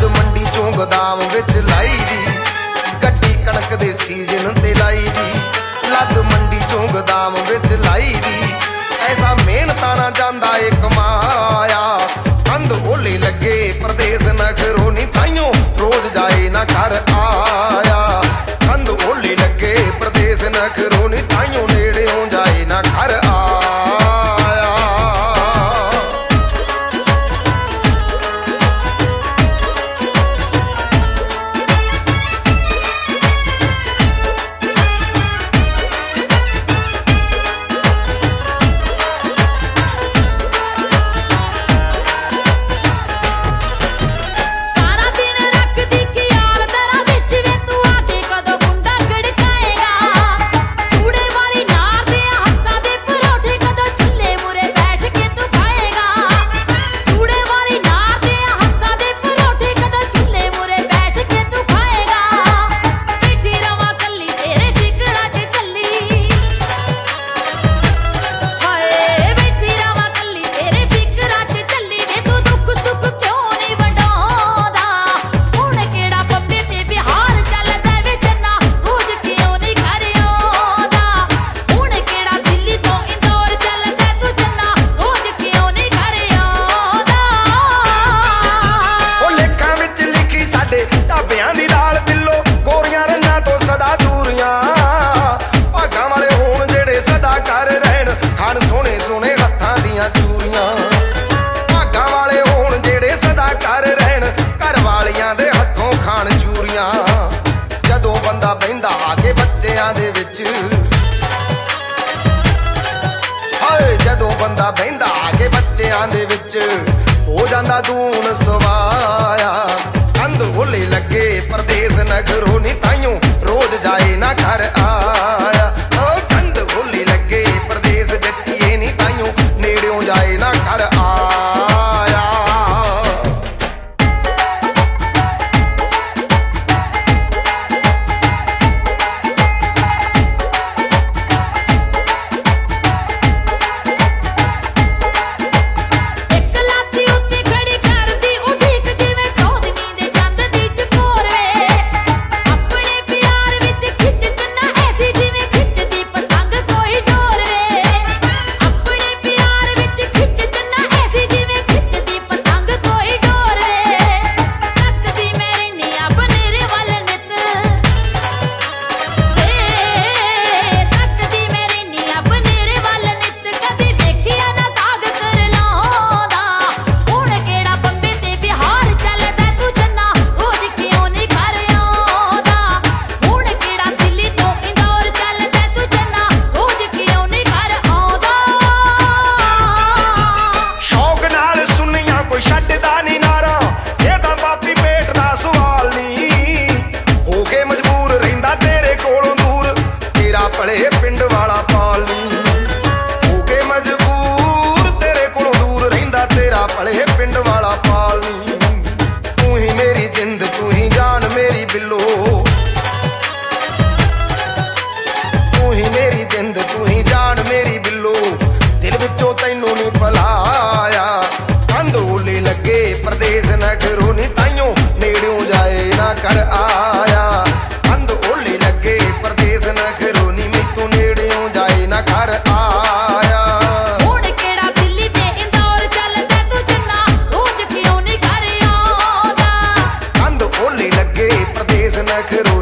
ਜਦ ਮੰਡੀ ਚੋਂ ਗੋਦਾਮ ਵਿੱਚ ਲਾਈ ਦੀ, ਗੱਡੀ ਕਣਕ ਦੇ ਸੀਜ਼ਨ ਤੇ ਲਾਈ ਦੀ। ਲੱਦ ਮੰਡੀ ਚੋਂ ਗੋਦਾਮ ਵਿੱਚ ਲਾਈ ਦੀ, ਐਸਾ ਮਿਹਨਤਾਂ ਨਾ ਜਾਂਦਾ ਏ ਕਮਾਇਆ। ਕੰਧ ਓਲੇ ਲੱਗੇ ਪਰਦੇਸ ਨਖਰੋ ਨੀ ਤਾਈਓ ਰੋਜ਼ ਜਾਏ ਨਾ ਘਰ ਆਇਆ। ਕੰਧ ਓਲੇ ਲੱਗੇ ਪਰਦੇਸ ਨਖਰੋ ਨੀ ਤਾਈਓ ਨੇੜਿਓਂ ਜਾਏ ਨਾ ਘਰ ਆਇਆ। ਜਦੋਂ ਬੰਦਾ ਬਹਿੰਦਾ ਆ ਕੇ ਬੱਚਿਆਂ ਦੇ ਵਿੱਚ, ਹਾਏ ਜਦੋਂ ਬੰਦਾ ਬਹਿੰਦਾ ਆ ਕੇ ਬੱਚਿਆਂ ਦੇ ਵਿੱਚ, ਹੋ ਜਾਂਦਾ ਦੂਣ ਸਵਾਇਆ। ਕੰਧ ਓਲੇ ਲੱਗੇ ਪਰਦੇਸ ਨਗਰੋਂ ਨੀ ਤਾਈਓ ਰੋਜ਼ ਜਾਏ ਨਾ ਘਰ ਆਇਆ। ਕੰਧ ਓਲੇ ਲੱਗੇ ਪਰਦੇਸ ਜੱਟੀਏ ਨੀ ਤਾਈਓ ਨੇੜਿਓਂ ਜਾਏ ਨਾ ਘਰ ਆਇਆ। ਪਿੰਡ ਵਾਲਾ ਪਾਲੀ ਹੋ ਕੇ ਮਜਬੂਰ, ਤੇਰੇ ਕੋਲੋਂ ਦੂਰ ਰਹਿੰਦਾ ਤੇਰਾ ਭਲੇ ਪਿੰਡ ਵਾਲਾ ਪਾਲੀ। ਤੂੰ ਹੀ ਮੇਰੀ ਜਿੰਦ ਤੂੰ ਹੀ ਜਾਨ ਮੇਰੀ ਬਿੱਲੋ, ਤੂੰ ਹੀ ਮੇਰੀ ਜਿੰਦ ਤੂੰ ਹੀ ਜਾਨ ਮੇਰੀ ਬਿੱਲੋ, ਦਿਲ ਵਿੱਚੋਂ ਤੈਨੂੰ ਨੀ ਭੁਲਾਇਆ। ਕੰਧ ਓਲੇ ਲੱਗੇ ਪਰਦੇਸ ਨਖਰੋਂ ਨੀ ਤਾਈਓ ਨੇੜਿਓਂ ਜਾਏ ਨਾ ਘਰ ਆਇਆ। ਕੰਧ ਓਲੇ ਲੱਗੇ ਪਰਦੇਸ ਨਖਰੋਂ ਨੀ ਮੈਥੋਂ ਨੇੜਿਓਂ ਜਾਏ ਨਾ ਘਰ ਆਇਆ। ਹੁਣ ਕਿਹੜਾ ਦਿੱਲੀ ਤੇ ਇੰਦੌਰ ਚੱਲਦਾ ਤੂੰ ਜੰਨਾ, ਰੋਜ਼ ਕਿਉਂ ਨੀ ਘਰ ਆਉਂਦਾ। ਕੰਧ ਓਲੇ ਲੱਗੇ ਪਰਦੇਸ ਨਖਰੋਂ